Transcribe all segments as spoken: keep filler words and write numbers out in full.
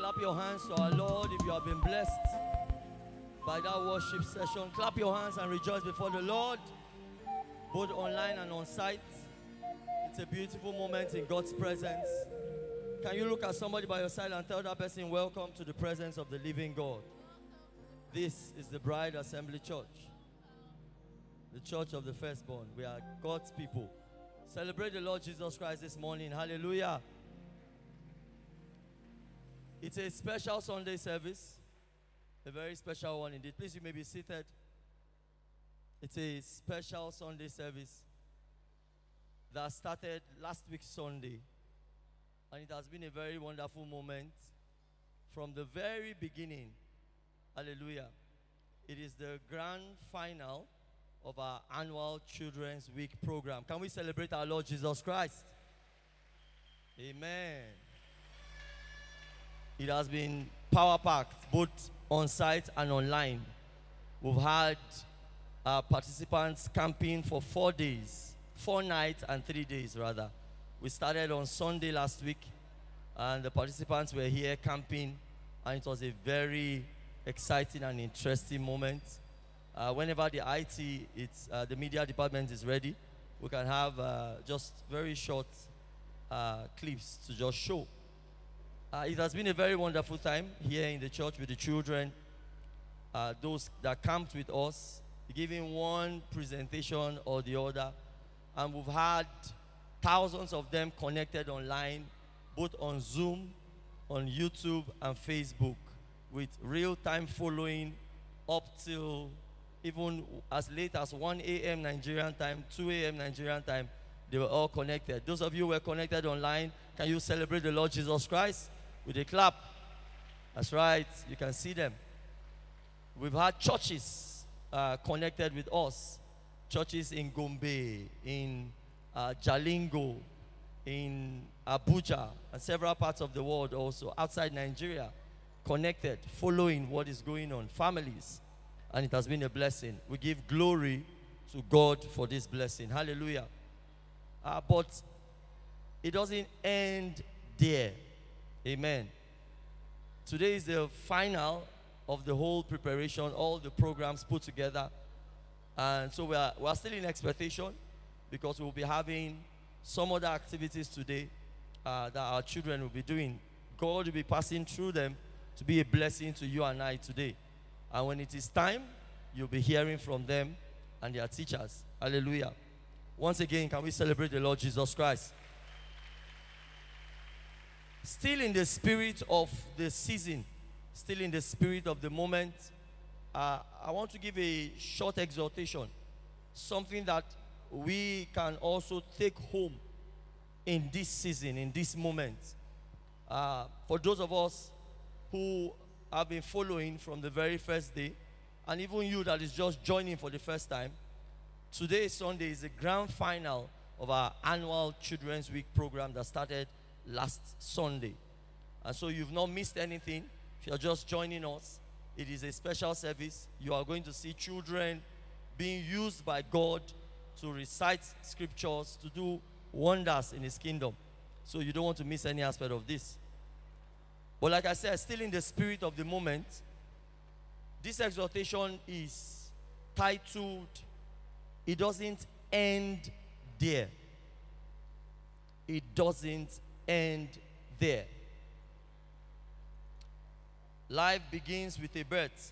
Clap your hands to our Lord if you have been blessed by that worship session. Clap your hands and rejoice before the Lord, both online and on site. It's a beautiful moment in God's presence. Can you look at somebody by your side and tell that person, welcome to the presence of the living God. This is the Bride Assembly Church, the church of the firstborn. We are God's people. Celebrate the Lord Jesus Christ this morning. Hallelujah. It's a special Sunday service, a very special one indeed. Please, you may be seated. It's a special Sunday service that started last week Sunday, and it has been a very wonderful moment from the very beginning. Hallelujah. It is the grand final of our annual Children's Week program. Can we celebrate our Lord Jesus Christ? Amen. It has been power-packed, both on-site and online. We've had uh, participants camping for four days, four nights and three days, rather. We started on Sunday last week, and the participants were here camping, and it was a very exciting and interesting moment. Uh, whenever the I T, it's, uh, the media department is ready, we can have uh, just very short uh, clips to just show. Uh, it has been a very wonderful time here in the church with the children, uh, those that camped with us, giving one presentation or the other. And we've had thousands of them connected online, both on Zoom, on YouTube, and Facebook, with real-time following up till even as late as one A M Nigerian time, two A M Nigerian time. They were all connected. Those of you who were connected online, can you celebrate the Lord Jesus Christ with a clap? That's right. You can see them. We've had churches uh, connected with us. Churches in Gombe, in uh, Jalingo, in Abuja, and several parts of the world also, outside Nigeria, connected, following what is going on. Families. And it has been a blessing. We give glory to God for this blessing. Hallelujah. Uh, but it doesn't end there. Amen. Today is the final of the whole preparation, all the programs put together. And so we are, we are still in expectation, because we'll be having some other activities today uh, that our children will be doing. God will be passing through them to be a blessing to you and I today. And when it is time, you'll be hearing from them and their teachers. Hallelujah. Once again, can we celebrate the Lord Jesus Christ? Still in the spirit of the season, still in the spirit of the moment, uh, I want to give a short exhortation, something that we can also take home in this season, in this moment. Uh, for those of us who have been following from the very first day, and even you that is just joining for the first time, today, Sunday, is the grand final of our annual Children's Week program that started last Sunday. And so you've not missed anything. If you're just joining us, it is a special service. You are going to see children being used by God to recite scriptures, to do wonders in His kingdom. So you don't want to miss any aspect of this. But like I said, still in the spirit of the moment, this exhortation is titled, "It Doesn't End There." It doesn't end there. Life begins with a birth.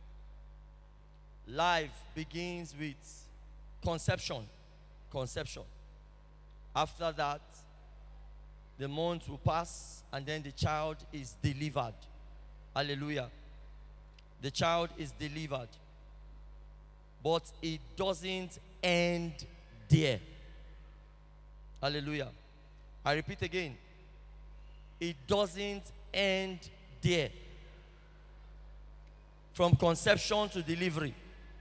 Life begins with conception. Conception. After that, the months will pass, and then the child is delivered. Hallelujah. The child is delivered. But it doesn't end there. Hallelujah. I repeat again. It doesn't end there. From conception to delivery.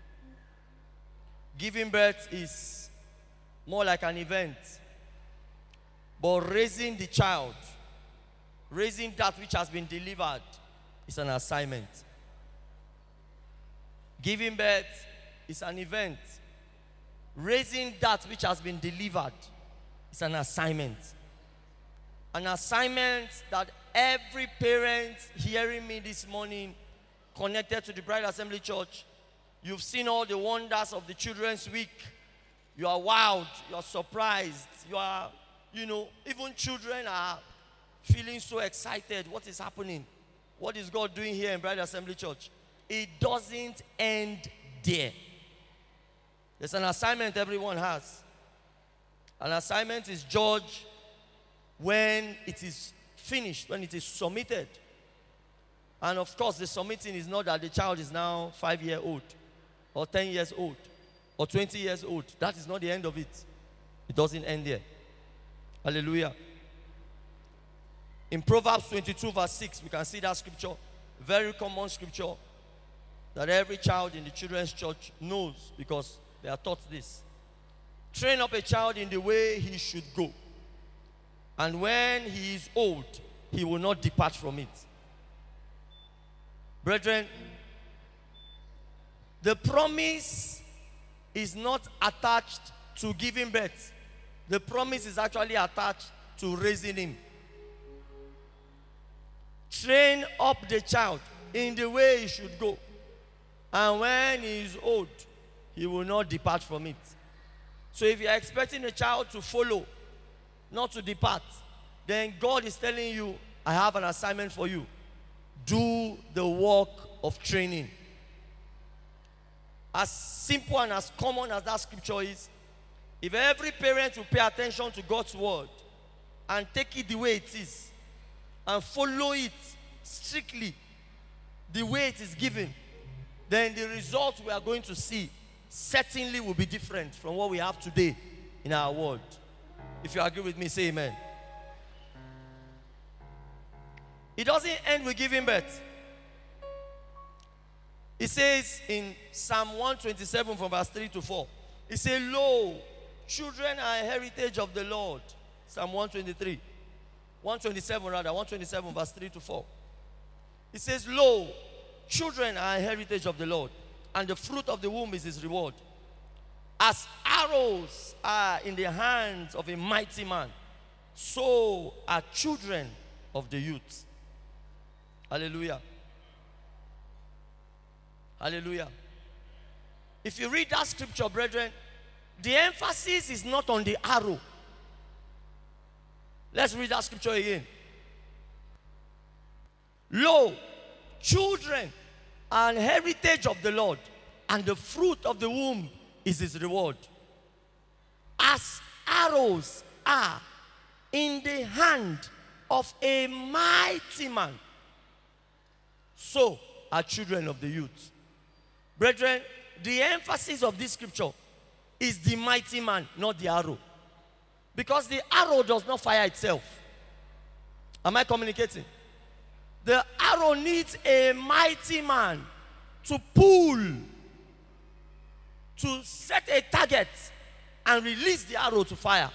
Giving birth is more like an event. But raising the child, raising that which has been delivered, is an assignment. Giving birth is an event. Raising that which has been delivered is an assignment. An assignment that every parent hearing me this morning, connected to the Bride Assembly Church, you've seen all the wonders of the Children's Week. You are wowed, you are surprised, you are, you know, even children are feeling so excited. What is happening? What is God doing here in Bride Assembly Church? It doesn't end there. There's an assignment everyone has. An assignment is judged when it is finished, when it is submitted. And of course, the submitting is not that the child is now five years old, or ten years old, or twenty years old. That is not the end of it. It doesn't end there. Hallelujah. In Proverbs twenty-two verse six, we can see that scripture, very common scripture, that every child in the children's church knows because they are taught this. Train up a child in the way he should go, and when he is old, he will not depart from it. Brethren, the promise is not attached to giving birth. The promise is actually attached to raising him. Train up the child in the way he should go, and when he is old, he will not depart from it. So if you are expecting a child to follow, not to depart, then God is telling you, I have an assignment for you. Do the work of training. As simple and as common as that scripture is, if every parent will pay attention to God's word and take it the way it is and follow it strictly the way it is given, then the result we are going to see certainly will be different from what we have today in our world. If you agree with me, say amen. It doesn't end with giving birth. It says in Psalm one twenty-seven from verse three to four, it says, lo, children are a heritage of the Lord. Psalm one twenty-three. one twenty-seven rather, one twenty-seven verse three to four. It says, lo, children are a heritage of the Lord, and the fruit of the womb is his reward. As arrows are in the hands of a mighty man, so are children of the youth. Hallelujah. Hallelujah. If you read that scripture, brethren, the emphasis is not on the arrow. Let's read that scripture again. Lo, children are an heritage of the Lord, and the fruit of the womb is his reward. As arrows are in the hand of a mighty man, so are children of the youth. Brethren, the emphasis of this scripture is the mighty man, not the arrow. Because the arrow does not fire itself. Am I communicating? The arrow needs a mighty man to pull, to set a target and release the arrow to fire.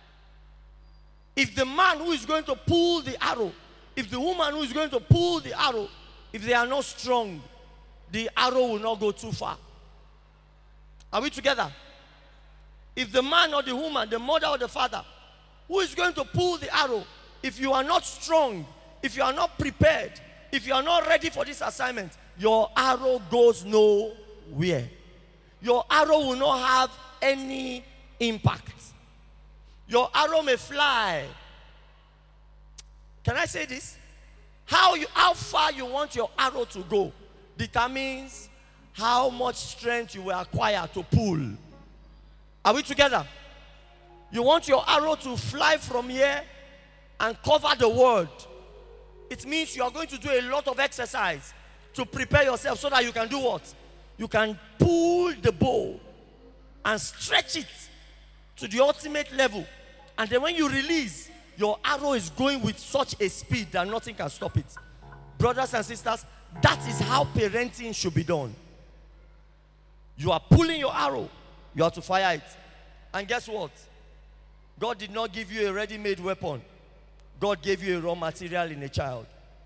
If the man who is going to pull the arrow, if the woman who is going to pull the arrow, if they are not strong, the arrow will not go too far. Are we together? If the man or the woman, the mother or the father, who is going to pull the arrow, if you are not strong, if you are not prepared, if you are not ready for this assignment, your arrow goes nowhere. Your arrow will not have any impact. Your arrow may fly. Can I say this? How, you, how far you want your arrow to go determines how much strength you will acquire to pull. Are we together? You want your arrow to fly from here and cover the world. It means you are going to do a lot of exercise to prepare yourself so that you can do what? You can pull the bow and stretch it to the ultimate level. And then when you release, your arrow is going with such a speed that nothing can stop it. Brothers and sisters, that is how parenting should be done. You are pulling your arrow, you have to fire it. And guess what? God did not give you a ready-made weapon. God gave you a raw material in a child.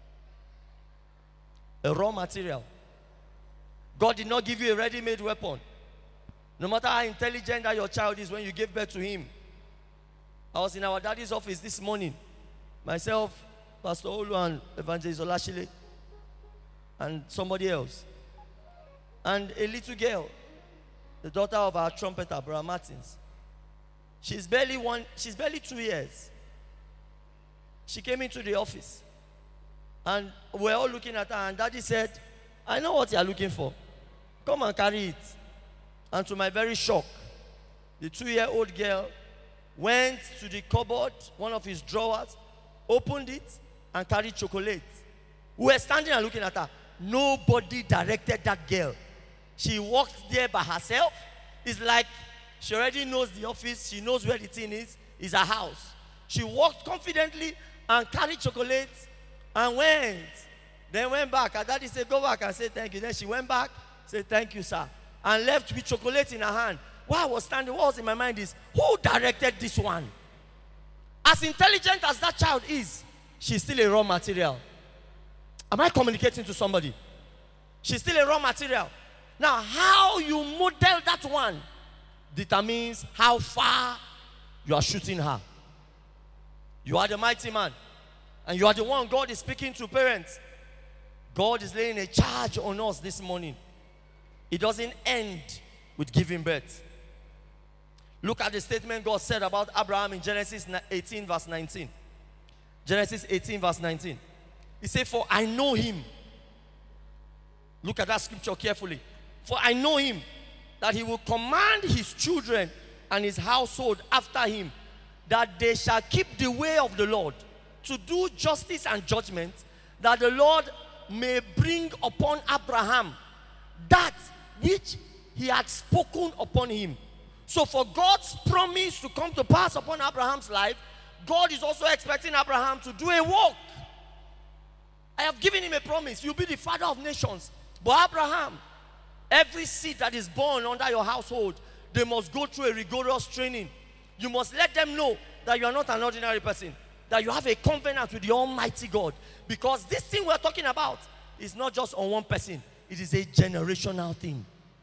A raw material. God did not give you a ready-made weapon. No matter how intelligent that your child is, when you give birth to him. I was in our daddy's office this morning. Myself, Pastor Olu and Evangelist Olashile and somebody else. And a little girl, the daughter of our trumpeter, Brother Martins. She's barely one, she's barely two years. She came into the office. And we're all looking at her, and Daddy said, I know what you're looking for. Come and carry it. And to my very shock, the two-year-old girl went to the cupboard, one of his drawers, opened it, and carried chocolate. We were standing and looking at her. Nobody directed that girl. She walked there by herself. It's like she already knows the office. She knows where the thing is. It's her house. She walked confidently and carried chocolate and went. Then went back. Her daddy said, go back and say thank you. Then she went back, said thank you, sir. And left with chocolate in her hand. While I was standing, what was in my mind is, who directed this one? As intelligent as that child is, she's still a raw material. Am I communicating to somebody? She's still a raw material. Now, how you model that one determines how far you are shooting her. You are the mighty man. And you are the one God is speaking to, parents. God is laying a charge on us this morning. It doesn't end with giving birth. Look at the statement God said about Abraham in Genesis eighteen verse nineteen. Genesis eighteen verse nineteen. He said, for I know him. Look at that scripture carefully. For I know him, that he will command his children and his household after him, that they shall keep the way of the Lord, to do justice and judgment, that the Lord may bring upon Abraham that which he had spoken upon him. So for God's promise to come to pass upon Abraham's life, God is also expecting Abraham to do a work. I have given him a promise. You'll be the father of nations. But Abraham, every seed that is born under your household, they must go through a rigorous training. You must let them know that you are not an ordinary person, that you have a covenant with the Almighty God. Because this thing we're talking about is not just on one person. It is a generational thing.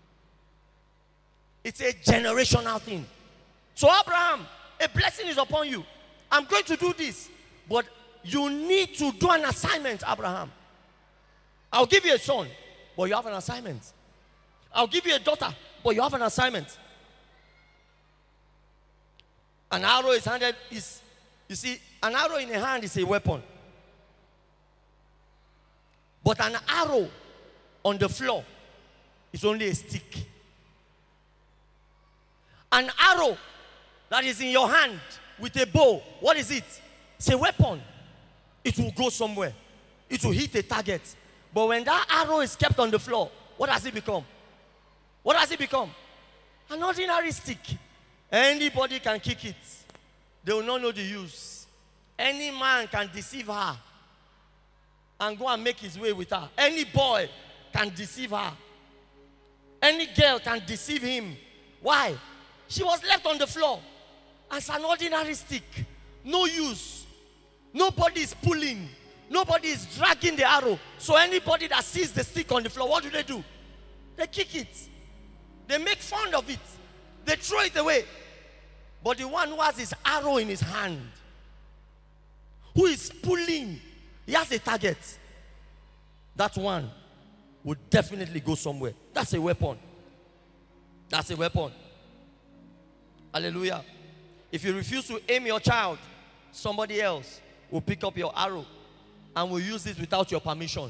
It's a generational thing. So Abraham, a blessing is upon you. I'm going to do this. But you need to do an assignment, Abraham. I'll give you a son, but you have an assignment. I'll give you a daughter, but you have an assignment. An arrow is handed, is, you see, an arrow in a hand is a weapon. But an arrow on the floor is only a stick. An arrow that is in your hand with a bow, what is it? It's a weapon. It will go somewhere. It will hit a target. But when that arrow is kept on the floor, what does it become? What does it become? An ordinary stick. Anybody can kick it. They will not know the use. Any man can deceive her and go and make his way with her. Any boy can deceive her. Any girl can deceive him. Why? She was left on the floor as an ordinary stick. No use. Nobody is pulling. Nobody is dragging the arrow. So anybody that sees the stick on the floor, what do they do? They kick it. They make fun of it. They throw it away. But the one who has his arrow in his hand, who is pulling, he has a target. That one would definitely go somewhere. That's a weapon. That's a weapon. Hallelujah. If you refuse to aim your child, somebody else will pick up your arrow and will use it without your permission.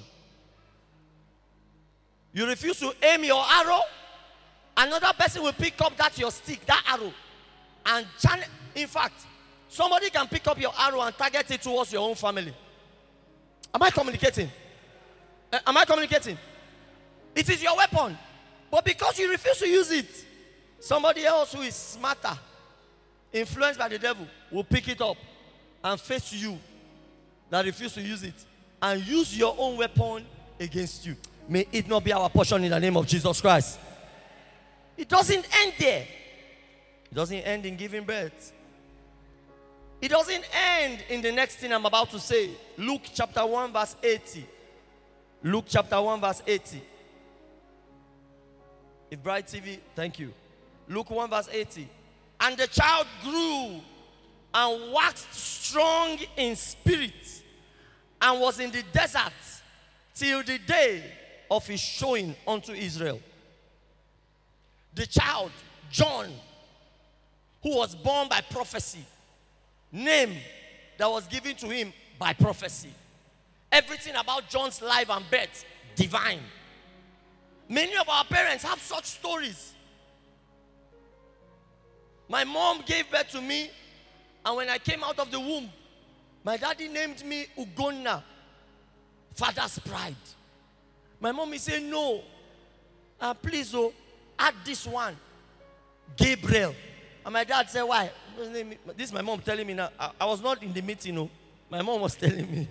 You refuse to aim your arrow, another person will pick up that your stick, that arrow, and channel. In fact, somebody can pick up your arrow and target it towards your own family. Am I communicating? Uh, am I communicating? It is your weapon. But because you refuse to use it, somebody else who is smarter, influenced by the devil, will pick it up and face you that refuse to use it and use your own weapon against you. May it not be our portion in the name of Jesus Christ. It doesn't end there. It doesn't end in giving birth. It doesn't end in the next thing I'm about to say. Luke chapter one verse eighty. Luke chapter one verse eighty. If Bright T V, thank you. Luke one verse eighty. And the child grew and waxed strong in spirit, and was in the desert till the day of his showing unto Israel. The child, John, who was born by prophecy, name that was given to him by prophecy. Everything about John's life and birth, divine. Many of our parents have such stories. My mom gave birth to me, and when I came out of the womb, my daddy named me Ugonna, father's pride. My mommy said, no, uh, please, oh, add this one, Gabriel. And my dad said, why? This is my mom telling me now. I, I was not in the meeting, no. My mom was telling me.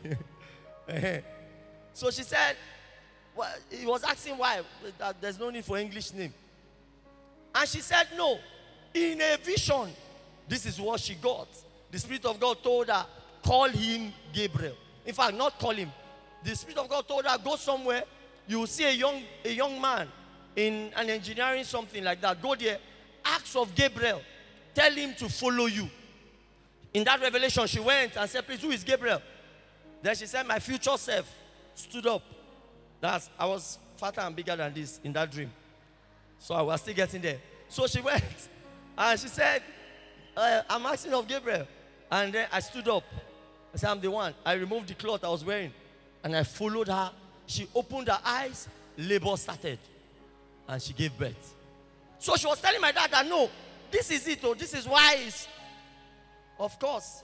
So she said, well, he was asking why, that there's no need for English name. And she said, no, in a vision, this is what she got. The Spirit of God told her, call him Gabriel. In fact, not call him. The Spirit of God told her, go somewhere, you will see a young, a young man in an engineering something like that. Go there, ask of Gabriel, tell him to follow you. In that revelation, she went and said, please, who is Gabriel? Then she said, my future self stood up. That's, I was fatter and bigger than this in that dream. So I was still getting there. So she went and she said, uh, I'm asking of Gabriel. And then I stood up. I said, I'm the one. I removed the cloth I was wearing. And I followed her. She opened her eyes. Labor started. And she gave birth. So she was telling my dad that, no, this is it. Oh, this is wise. Of course.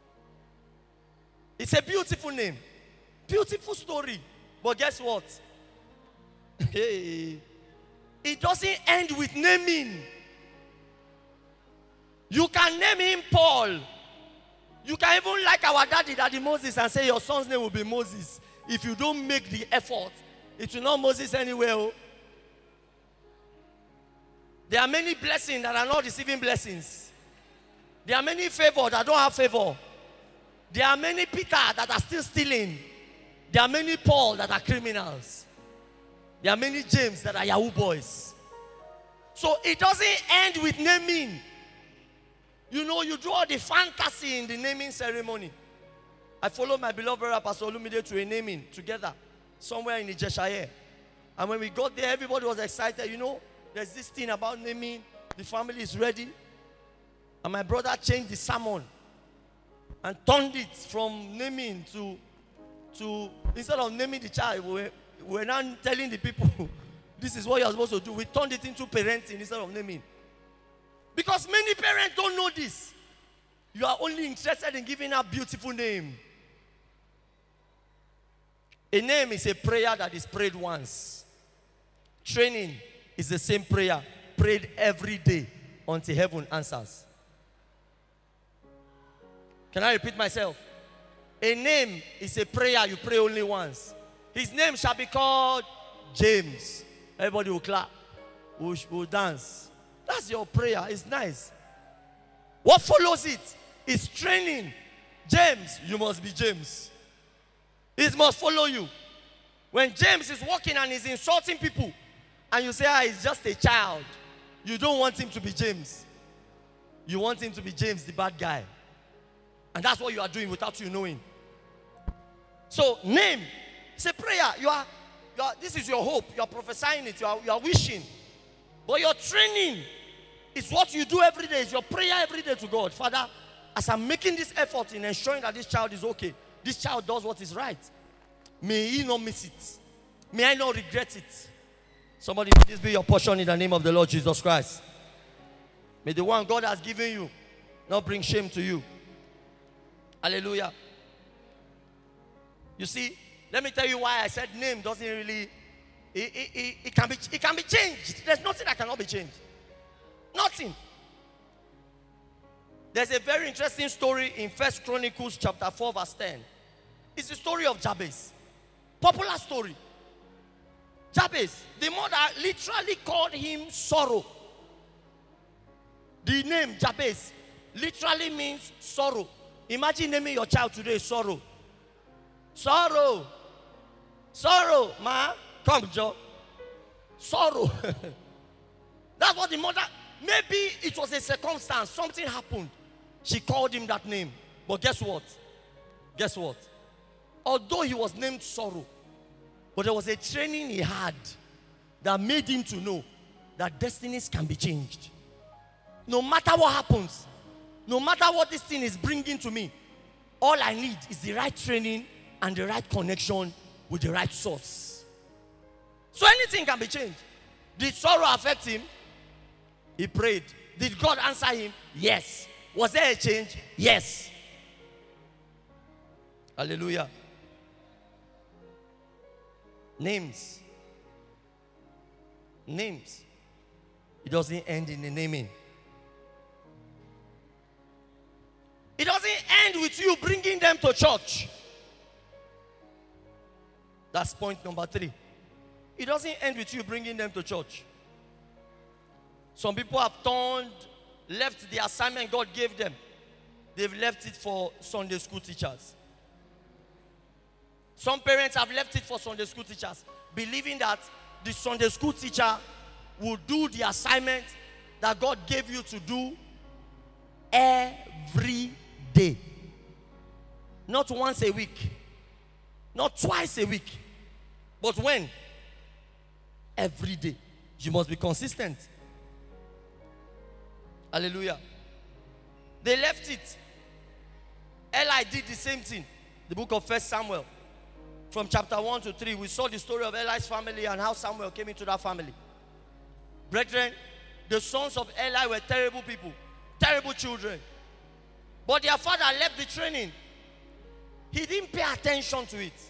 It's a beautiful name. Beautiful story. But guess what? Hey, it doesn't end with naming. You can name him Paul. You can even like our daddy, Daddy Moses, and say your son's name will be Moses. If you don't make the effort, it will not Moses anywhere. Oh. There are many blessings that are not receiving blessings. There are many favors that don't have favor. There are many Peter that are still stealing. There are many Paul that are criminals. There are many James that are Yahoo boys. So it doesn't end with naming. You know, you do all the fantasy in the naming ceremony. I followed my beloved brother, Pastor Olumide, to a naming together, somewhere in Ijeshaye. And when we got there, everybody was excited. You know, there's this thing about naming. The family is ready. And my brother changed the sermon and turned it from naming to, to instead of naming the child, we were, we were now telling the people, this is what you're supposed to do. We turned it into parenting instead of naming. Because many parents don't know this. You are only interested in giving a beautiful name. A name is a prayer that is prayed once. Training is the same prayer prayed every day until heaven answers. Can I repeat myself? A name is a prayer you pray only once. His name shall be called James. Everybody will clap, will, will dance. That's your prayer. It's nice. What follows it is training. James, you must be James. It must follow you. When James is walking and is insulting people, and you say, ah, he's just a child, you don't want him to be James. You want him to be James, the bad guy. And that's what you are doing without you knowing. So, name. It's a prayer. You are, you are, this is your hope. You are prophesying it. You are, you are wishing. But your training is what you do every day. It's your prayer every day to God. Father, as I'm making this effort in ensuring that this child is okay, this child does what is right, may he not miss it. May I not regret it. Somebody, may this be your portion in the name of the Lord Jesus Christ. May the one God has given you not bring shame to you. Hallelujah. You see, let me tell you why I said name doesn't really, it, it, it, it, can be, it can be changed. There's nothing that cannot be changed. Nothing. There's a very interesting story in First Chronicles chapter four verse ten. It's the story of Jabez. Popular story. Jabez, the mother literally called him sorrow. The name Jabez literally means sorrow. Imagine naming your child today sorrow. Sorrow. Sorrow, ma. Come, Joe. Sorrow. That's what the mother, maybe it was a circumstance, something happened. She called him that name. But guess what? Guess what? although he was named Sorrow, but there was a training he had that made him to know that destinies can be changed. No matter what happens, no matter what this thing is bringing to me, all I need is the right training and the right connection with the right source. So anything can be changed. Did sorrow affect him? He prayed. Did God answer him? Yes. Was there a change? Yes. Hallelujah. Names. Names. It doesn't end in the naming. It doesn't end with you bringing them to church. That's point number three. It doesn't end with you bringing them to church. Some people have turned, left the assignment God gave them. They've left it for Sunday school teachers. Some parents have left it for Sunday school teachers, believing that the Sunday school teacher will do the assignment that God gave you to do every day. Not once a week. Not twice a week. But when? Every day. You must be consistent. Hallelujah. They left it. Eli did the same thing. The book of First Samuel. From chapter one to three, we saw the story of Eli's family and how Samuel came into that family. Brethren, the sons of Eli were terrible people. Terrible children. But their father left the training. He didn't pay attention to it.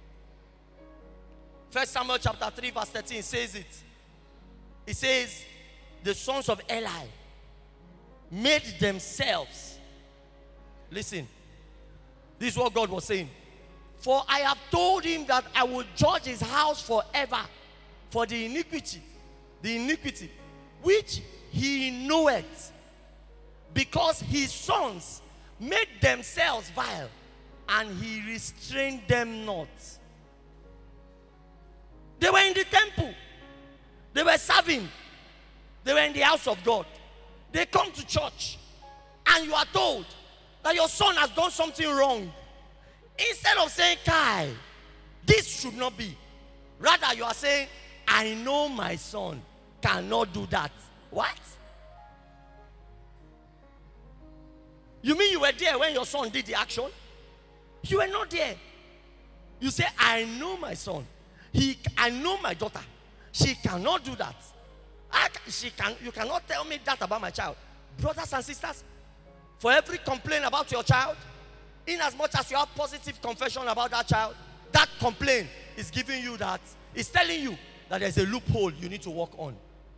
First Samuel chapter three verse thirteen says it. It says, the sons of Eli made themselves. Listen. This is what God was saying. For I have told him that I will judge his house forever for the iniquity, the iniquity which he knoweth, because his sons made themselves vile, and he restrained them not. They were in the temple. They were serving. They were in the house of God. They come to church, and you are told that your son has done something wrong. Instead of saying, Kai, this should not be. Rather, you are saying, I know my son cannot do that. What? You mean you were there when your son did the action? You were not there. You say, I know my son. He, I know my daughter. She cannot do that. I, she can, you cannot tell me that about my child. Brothers and sisters, for every complaint about your child, in as much as you have positive confession about that child, that complaint is giving you that, is telling you that there's a loophole you need to work on.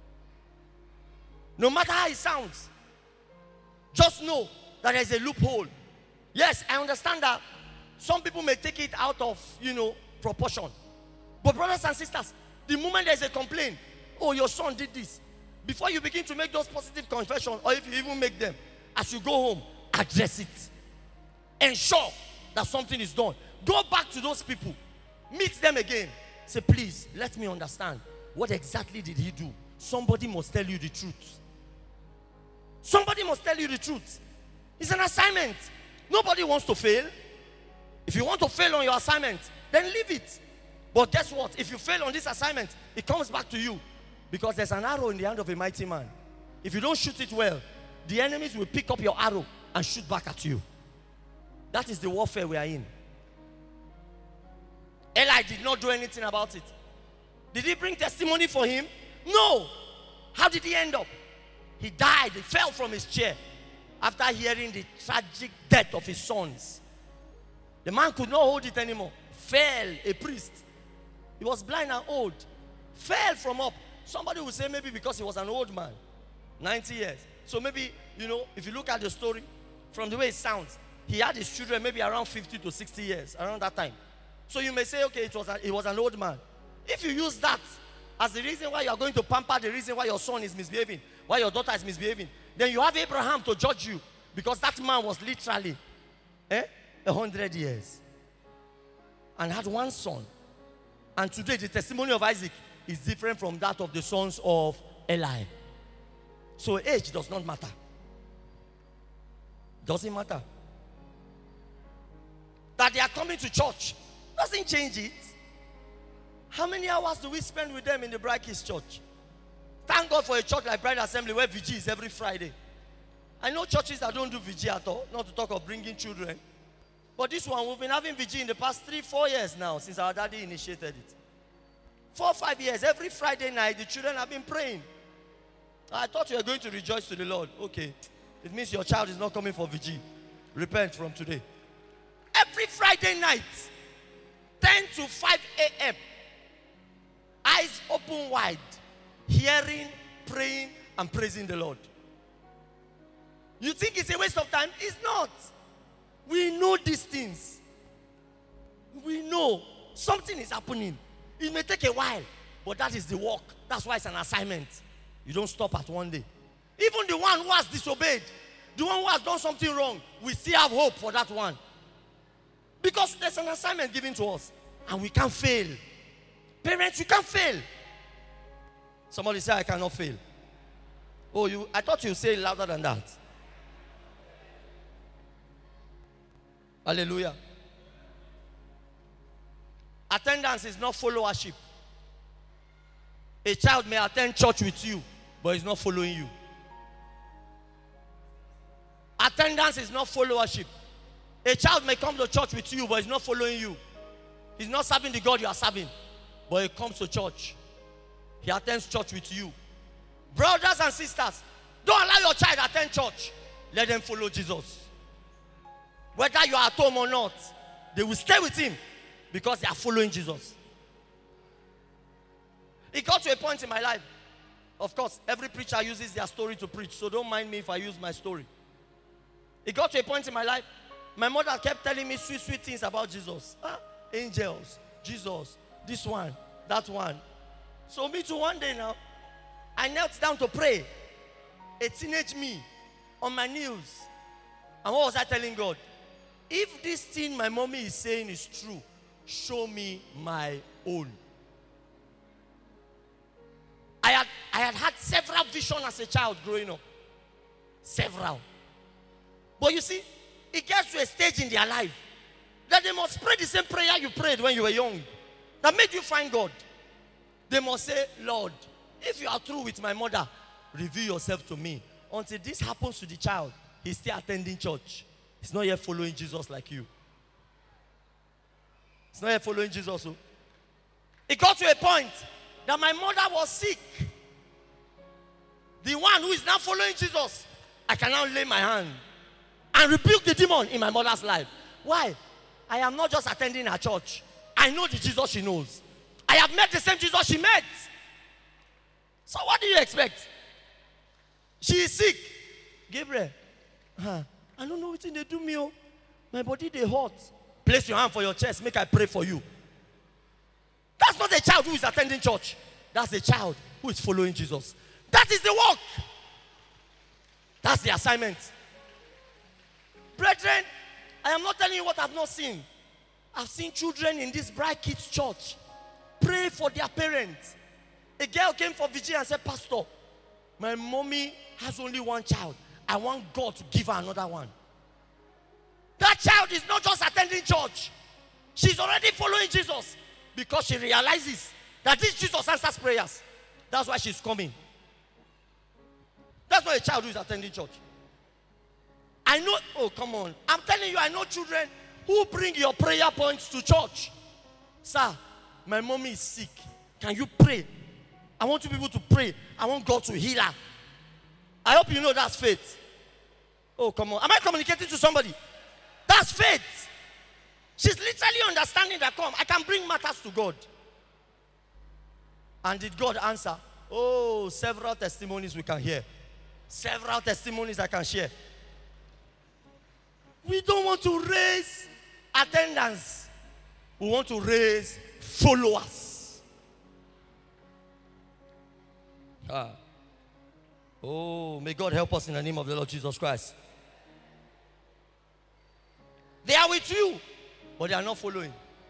No matter how it sounds, just know that there's a loophole. Yes, I understand that some people may take it out of, you know, proportion. But brothers and sisters, the moment there's a complaint, oh, your son did this, before you begin to make those positive confessions, or if you even make them, as you go home, address it. Ensure that something is done. Go back to those people. Meet them again. Say, please, let me understand. What exactly did he do? Somebody must tell you the truth. Somebody must tell you the truth. It's an assignment. Nobody wants to fail. If you want to fail on your assignment, then leave it. But guess what? If you fail on this assignment, it comes back to you. Because there's an arrow in the hand of a mighty man. If you don't shoot it well, the enemies will pick up your arrow and shoot back at you. That is the warfare we are in. Eli did not do anything about it. Did he bring testimony for him? No. How did he end up? He died. He fell from his chair after hearing the tragic death of his sons. The man could not hold it anymore. Fell, a priest. He was blind and old. Fell from up. Somebody would say maybe because he was an old man. ninety years. So maybe, you know, if you look at the story, from the way it sounds, he had his children maybe around fifty to sixty years, around that time. So you may say, okay, it was, a, it was an old man. If you use that as the reason why you are going to pamper the reason why your son is misbehaving, why your daughter is misbehaving, then you have Abraham to judge you, because that man was literally eh, a hundred years and had one son. And today the testimony of Isaac is different from that of the sons of Eli. So age does not matter. Doesn't matter. That they are coming to church Doesn't change it. How many hours do we spend with them in the Bright Kids Church? Thank God for a church like Bright Assembly where V G is every Friday. I know churches that don't do V G at all, not to talk of bringing children. But this one, we've been having V G in the past three, four years now since our daddy initiated it. Four, five years, every Friday night, the children have been praying. I thought you were going to rejoice to the Lord. Okay, it means your child is not coming for V G. Repent from today. Every Friday night, ten to five a m, eyes open wide, hearing, praying, and praising the Lord. You think it's a waste of time? It's not. We know these things. We know something is happening. It may take a while, but that is the work. That's why it's an assignment. You don't stop at one day. Even the one who has disobeyed, the one who has done something wrong, we still have hope for that one. Because there's an assignment given to us, and we can't fail. Parents, you can't fail. Somebody say, I cannot fail. Oh, you? I thought you say it louder than that. Hallelujah. Attendance is not followership. A child may attend church with you, but he's not following you. Attendance is not followership. A child may come to church with you, but he's not following you. He's not serving the God you are serving, but he comes to church. He attends church with you. Brothers and sisters, don't allow your child to attend church. Let them follow Jesus. Whether you are at home or not, they will stay with him because they are following Jesus. It got to a point in my life. Of course, every preacher uses their story to preach, so don't mind me if I use my story. It got to a point in my life, my mother kept telling me sweet, sweet things about Jesus. Ah, angels, Jesus, this one, that one. So me too, one day now, I knelt down to pray. A teenage me on my knees. And what was I telling God? If this thing my mommy is saying is true, show me my own. I had, I had had several visions as a child growing up. Several. But you see, it gets to a stage in their life that they must pray the same prayer you prayed when you were young. That made you find God. They must say, Lord, if you are through with my mother, reveal yourself to me. Until this happens to the child, he's still attending church. He's not yet following Jesus like you. He's not yet following Jesus. So. It got to a point that my mother was sick. The one who is now following Jesus, I can now lay my hand and rebuke the demon in my mother's life. Why? I am not just attending her church. I know the Jesus she knows. I have met the same Jesus she met. So what do you expect? She is sick. Gabriel, huh, I don't know what they do me. Oh. My body they hot. Place your hand for your chest. Make I pray for you. That's not a child who is attending church. That's a child who is following Jesus. That is the work. That's the assignment. Brethren, I am not telling you what I've not seen. I've seen children in this Bright Kids Church pray for their parents. A girl came for V G and said, Pastor, my mommy has only one child. I want God to give her another one. That child is not just attending church. She's already following Jesus because she realizes that this Jesus answers prayers. That's why she's coming. That's not a child who is attending church. I know, oh, come on. I'm telling you, I know children who bring your prayer points to church. Sir, my mommy is sick. Can you pray? I want you people to pray. I want God to heal her. I hope you know that's faith. Oh, come on. Am I communicating to somebody? That's faith. She's literally understanding that, come, I can bring matters to God. And did God answer? Oh, several testimonies we can hear. Several testimonies I can share. We don't want to raise attendance. We want to raise followers. Ah. Oh, may God help us in the name of the Lord Jesus Christ. They are with you, but they are not following.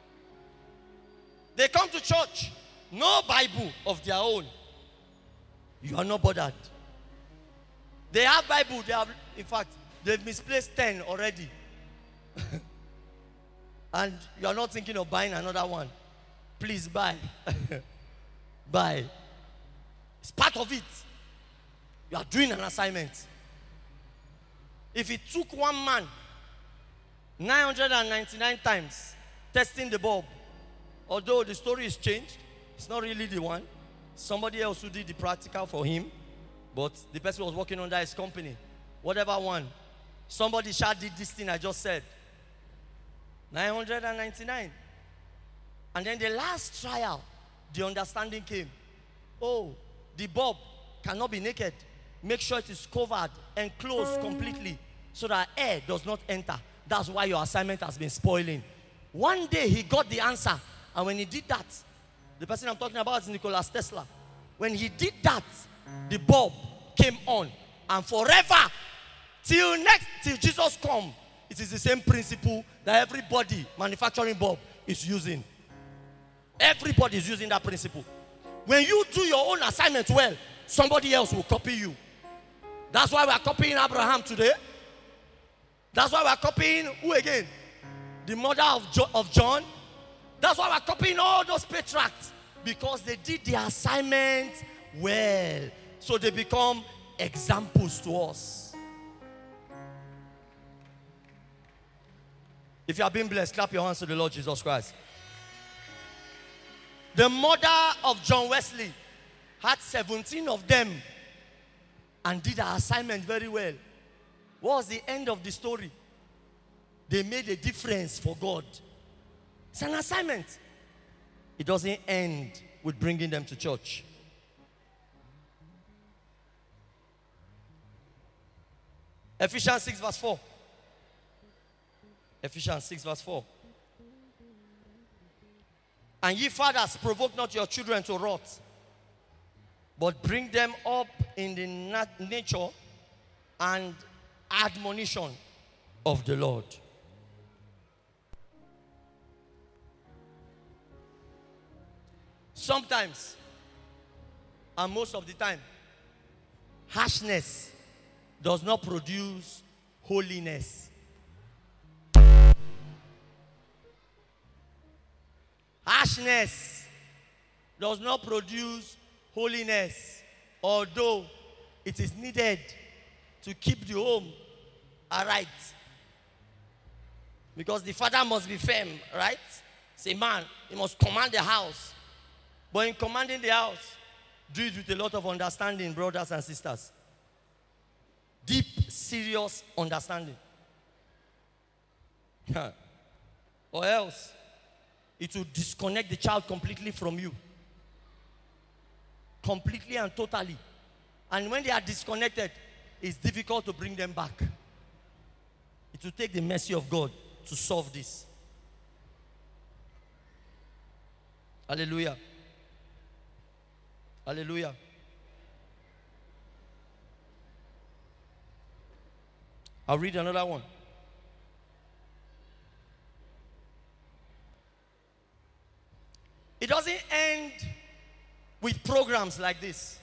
They come to church, no Bible of their own. You are not bothered. They have Bible, they have, in fact, they've misplaced ten already. and you are not thinking of buying another one, please buy. Buy. It's part of it. You are doing an assignment. If it took one man nine hundred ninety-nine times testing the bulb, although the story is changed, it's not really the one. Somebody else who did the practical for him, but the person was working under his company. Whatever one. Somebody shall did this thing I just said. nine hundred ninety-nine. And then the last trial, the understanding came. Oh, the bulb cannot be naked. Make sure it is covered and closed completely so that air does not enter. That's why your assignment has been spoiling. One day he got the answer, and when he did that, the person I'm talking about is Nikola Tesla. When he did that, the bulb came on, and forever, till next, till Jesus come, it is the same principle that everybody manufacturing bulb is using. Everybody is using that principle. When you do your own assignment well, somebody else will copy you. That's why we are copying Abraham today. That's why we are copying who again? The mother of, jo of John. That's why we are copying all those patriarchs. Because they did their assignment well. So they become examples to us. If you are being blessed, clap your hands to the Lord Jesus Christ. The mother of John Wesley had seventeen of them and did her assignment very well. What was the end of the story? They made a difference for God. It's an assignment. It doesn't end with bringing them to church. Ephesians six verse four. Ephesians six verse four. And ye fathers, provoke not your children to wrath, but bring them up in the nat nature and admonition of the Lord. Sometimes, and most of the time, harshness does not produce holiness. Harshness does not produce holiness, although it is needed to keep the home aright. Because the father must be firm, right? Say, man, he must command the house. But in commanding the house, do it with a lot of understanding, brothers and sisters. Deep, serious understanding. Or else, it will disconnect the child completely from you. Completely and totally. And when they are disconnected, it's difficult to bring them back. It will take the mercy of God to solve this. Hallelujah. Hallelujah. I'll read another one. It doesn't end with programs like this.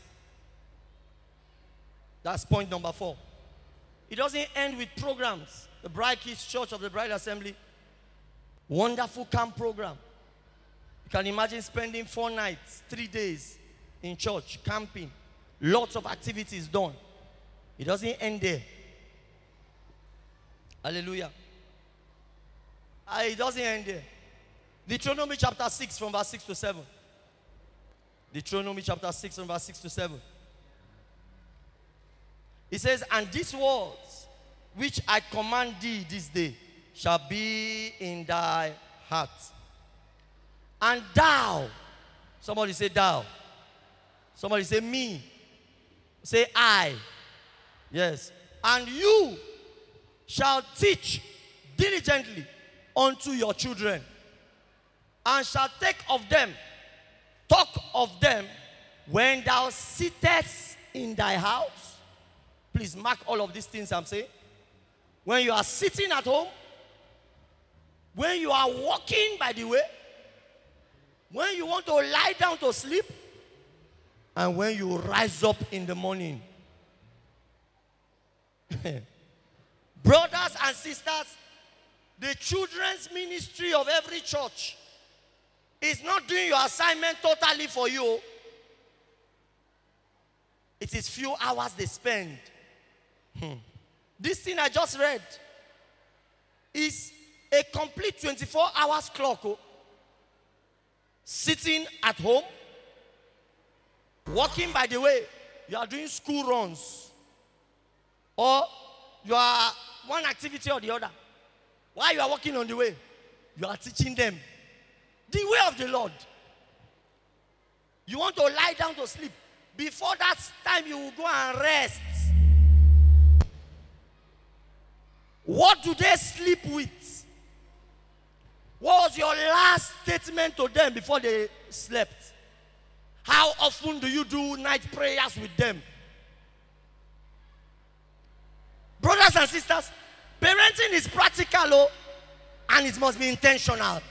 That's point number four. It doesn't end with programs. The Bright Kids Church of the Bright Assembly, wonderful camp program. You can imagine spending four nights, three days in church, camping, lots of activities done. It doesn't end there. Hallelujah. Uh, it doesn't end there. Deuteronomy chapter six from verse six to seven. Deuteronomy chapter six from verse six to seven. It says, and these words which I command thee this day shall be in thy heart. And thou, somebody say thou. Somebody say me. Say I. Yes. And you shall teach diligently unto your children, and shall take of them, talk of them, when thou sittest in thy house. Please mark all of these things I'm saying. When you are sitting at home, when you are walking by the way, when you want to lie down to sleep, and when you rise up in the morning. Brothers and sisters, The children's ministry of every church is not doing your assignment totally for you. It is few hours they spend. Hmm. This thing I just read is a complete twenty-four hours clock. Oh. Sitting at home, walking by the way, you are doing school runs, or you are one activity or the other. While you are walking on the way, you are teaching them the way of the Lord. You want to lie down to sleep. Before that time, you will go and rest. What do they sleep with? What was your last statement to them before they slept? How often do you do night prayers with them? Brothers and sisters, parenting is practical, oh, and it must be intentional.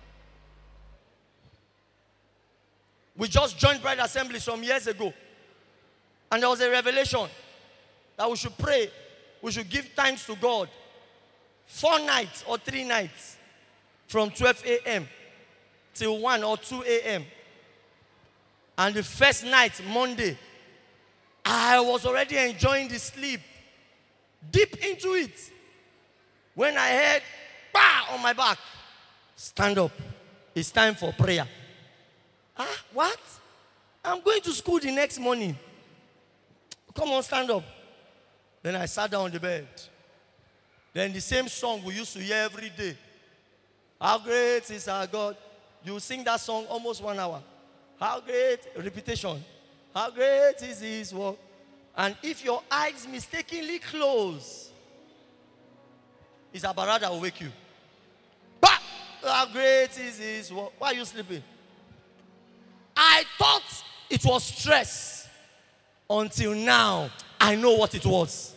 We just joined Bride Assembly some years ago, and there was a revelation that we should pray, we should give thanks to God. Four nights or three nights, from twelve a m till one or two a m And the first night, Monday, I was already enjoying the sleep, deep into it. When I heard, bah, on my back, stand up. It's time for prayer. Ah, what? I'm going to school the next morning. Come on, stand up. Then I sat down on the bed. Then the same song we used to hear every day. How great is our God. You sing that song almost one hour. How great, repetition. How great is his work. And if your eyes mistakenly close, it's a barada that will wake you. Bah! How great is his work. Why are you sleeping? I thought it was stress. Until now, I know what it was.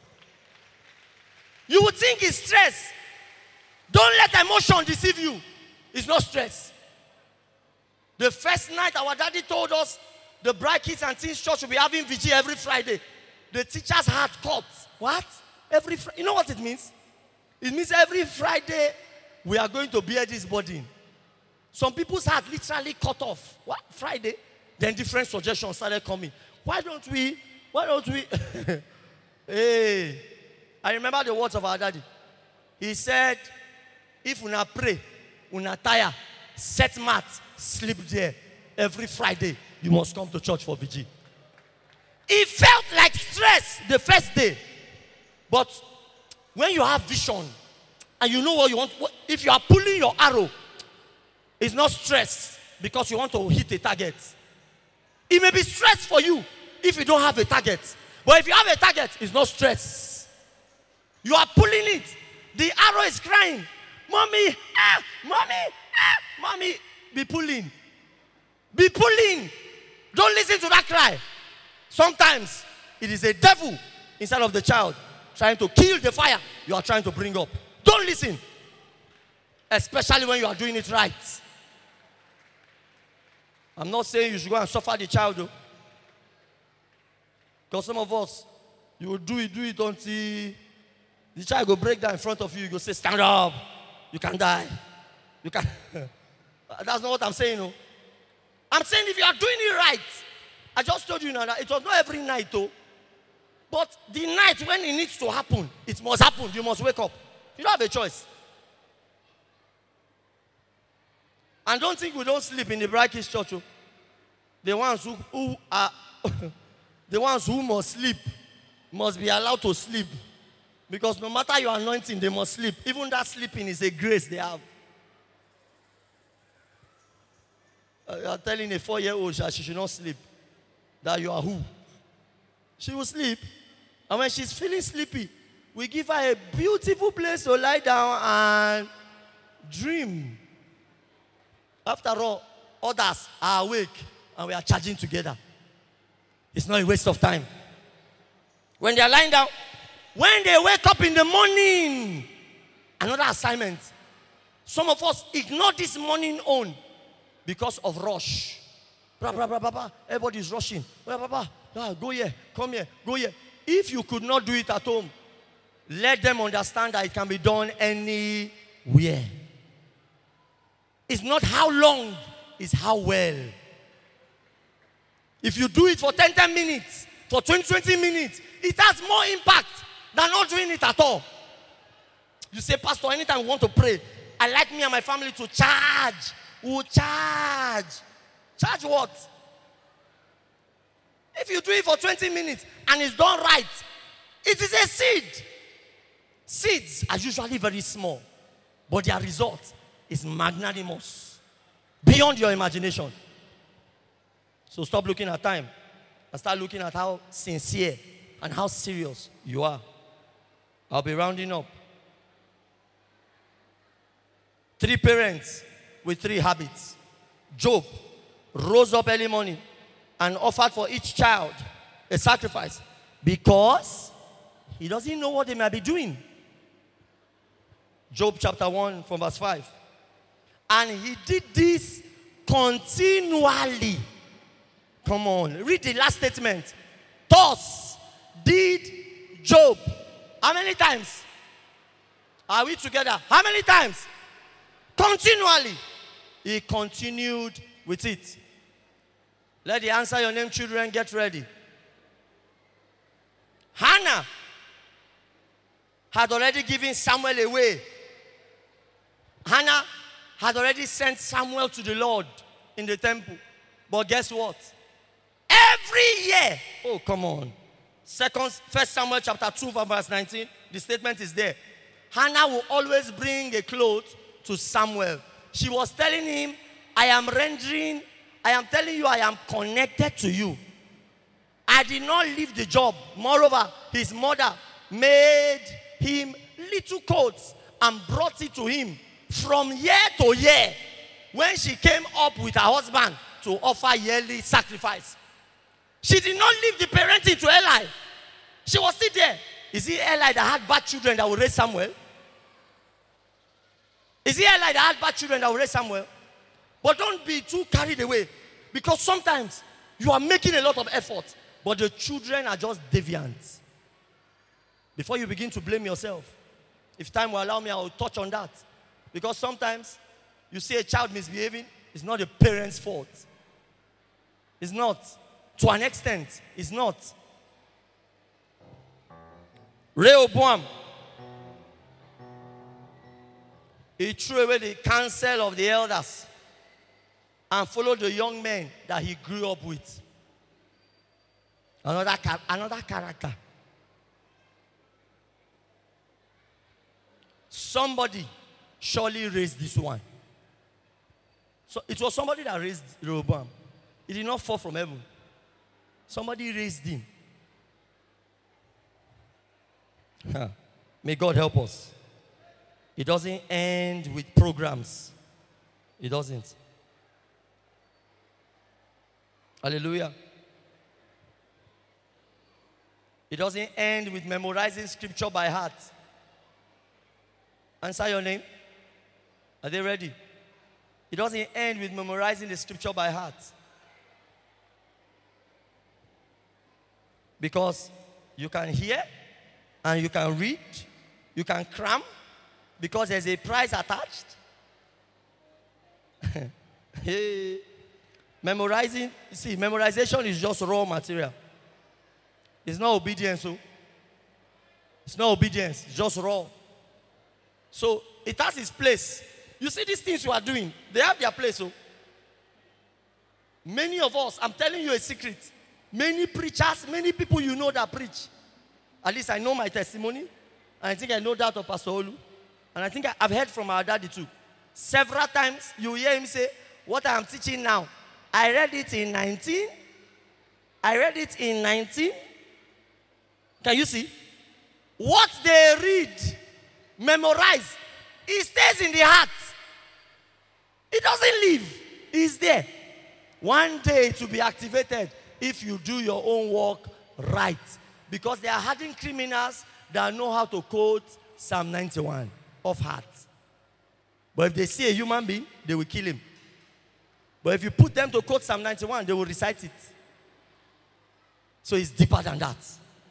You would think it's stress. Don't let emotion deceive you. It's not stress. The first night our daddy told us the Bright Kids and Teens Church will be having vigil every Friday. The teachers had cut. What? Every Friday. You know what it means? It means every Friday we are going to bear this burden. Some people's heart literally cut off. What? Friday? Then different suggestions started coming. Why don't we? Why don't we? Hey. I remember the words of our daddy. He said, if una pray, una tire, set mat, sleep there. Every Friday, you must come to church for vigil. It felt like stress the first day. But when you have vision, and you know what you want, if you are pulling your arrow, it's not stress because you want to hit a target. It may be stress for you if you don't have a target. But if you have a target, it's not stress. You are pulling it. The arrow is crying. Mommy, ah, mommy, ah, mommy. Be pulling. Be pulling. Don't listen to that cry. Sometimes it is a devil inside of the child trying to kill the fire you are trying to bring up. Don't listen. Especially when you are doing it right. I'm not saying you should go and suffer the child though. Because some of us, you will do it, do it until the child will break down in front of you. You go say, stand up. You can die. You can. That's not what I'm saying. No. I'm saying if you are doing it right. I just told you now that it was not every night though. But the night when it needs to happen, it must happen. You must wake up. You don't have a choice. And don't think we don't sleep in the Bright Kids Church. Oh. The ones who, who are the ones who must sleep must be allowed to sleep. Because no matter your anointing, they must sleep. Even that sleeping is a grace they have. Uh, you are telling a four-year-old that she should not sleep. That you are who? She will sleep. And when she's feeling sleepy, we give her a beautiful place to lie down and dream. After all, others are awake and we are charging together. It's not a waste of time. When they are lying down, when they wake up in the morning, another assignment. Some of us ignore this morning on because of rush. Blah, blah, blah, blah, blah. Everybody's rushing. Blah, blah, blah. Ah, go here, come here, go here. If you could not do it at home, let them understand that it can be done any where. It's not how long, it's how well. If you do it for ten, ten minutes, for twenty, twenty minutes, it has more impact than not doing it at all. You say, Pastor, anytime we want to pray, I like me and my family to charge. We'll charge. Charge what? If you do it for twenty minutes and it's done right, it is a seed. Seeds are usually very small, but their result is magnanimous, beyond your imagination. So stop looking at time and start looking at how sincere and how serious you are. I'll be rounding up. Three parents with three habits. Job rose up early morning and offered for each child a sacrifice because he doesn't know what they might be doing. Job chapter one from verse five. And he did this continually. Come on, read the last statement. Thus did Job. How many times? Are we together? How many times? Continually. He continued with it. Let the answer your name children get ready. Hannah had already given Samuel away. Hannah had already sent Samuel to the Lord in the temple. But guess what? Every year. Oh, come on. Second, First Samuel chapter two verse nineteen. The statement is there. Hannah will always bring a cloth to Samuel. She was telling him, I am rendering, I am telling you I am connected to you. I did not leave the job. Moreover, his mother made him little coats and brought it to him from year to year when she came up with her husband to offer yearly sacrifice. She did not leave the parenting to Eli. She was still there. Is it Eli that had bad children that will raise Samuel? Is it Eli that had bad children that will raise Samuel? But don't be too carried away, because sometimes you are making a lot of effort, but the children are just deviant. Before you begin to blame yourself, if time will allow me, I will touch on that. Because sometimes you see a child misbehaving, it's not the parent's fault. It's not. To an extent, it's not. Rehoboam, he threw away the counsel of the elders and followed the young men that he grew up with. Another, another character. Somebody surely raised this one. So it was somebody that raised Rehoboam. He did not fall from heaven. Somebody raised him. Huh. May God help us. It doesn't end with programs. It doesn't. Hallelujah. It doesn't end with memorizing scripture by heart. Answer your name. Are they ready? It doesn't end with memorizing the scripture by heart. Because you can hear and you can read, you can cram, because there's a price attached. Hey. Memorizing, you see, memorization is just raw material. It's not obedience. So it's not obedience, it's just raw. So it has its place. You see these things you are doing, they have their place. So many of us, I'm telling you a secret, many preachers, many people you know that preach. At least I know my testimony, and I think I know that of Pastor Olu. And I think I've heard from our daddy too. Several times you hear him say, what I am teaching now, I read it in nineteen. I read it in nineteen. Can you see? What they read, memorize, it stays in the heart. It doesn't leave. It's there. One day it will be activated if you do your own work right. Because there are hardened criminals that know how to quote Psalm ninety-one off heart. But if they see a human being, they will kill him. But if you put them to quote Psalm ninety-one, they will recite it. So it's deeper than that.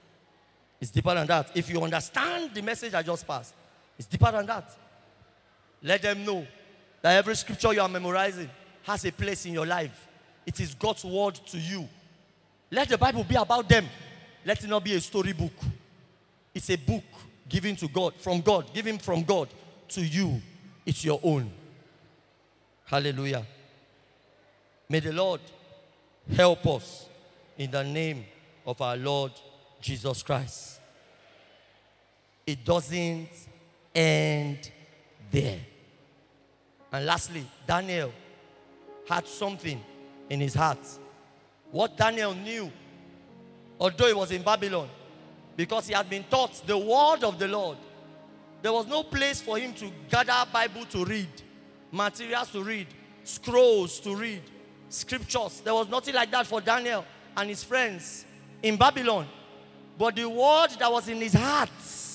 It's deeper than that. If you understand the message I just passed, it's deeper than that. Let them know that every scripture you are memorizing has a place in your life. It is God's word to you. Let the Bible be about them. Let it not be a storybook. It's a book given to God, from God, given from God to you. It's your own. Hallelujah. May the Lord help us in the name of our Lord Jesus Christ. It doesn't end there. And lastly, Daniel had something in his heart. What Daniel knew, although he was in Babylon, because he had been taught the word of the Lord, there was no place for him to gather Bible to read, materials to read, scrolls to read, scriptures. There was nothing like that for Daniel and his friends in Babylon. But the word that was in his heart,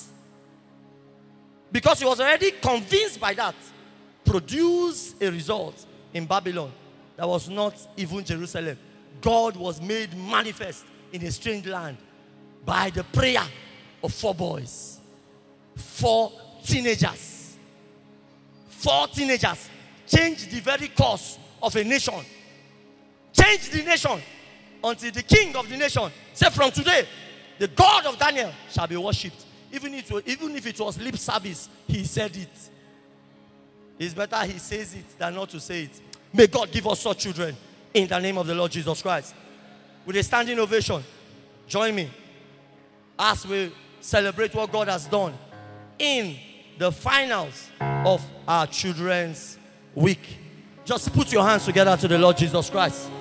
because he was already convinced by that, produced a result in Babylon that was not even Jerusalem. God was made manifest in a strange land by the prayer of four boys, four teenagers. Four teenagers changed the very course of a nation. Changed the nation until the king of the nation said, from today, the God of Daniel shall be worshipped. Even if, even if it was lip service, he said it. It's better he says it than not to say it. May God give us such children in the name of the Lord Jesus Christ. With a standing ovation, join me as we celebrate what God has done in the finals of our Children's Week. Just put your hands together to the Lord Jesus Christ.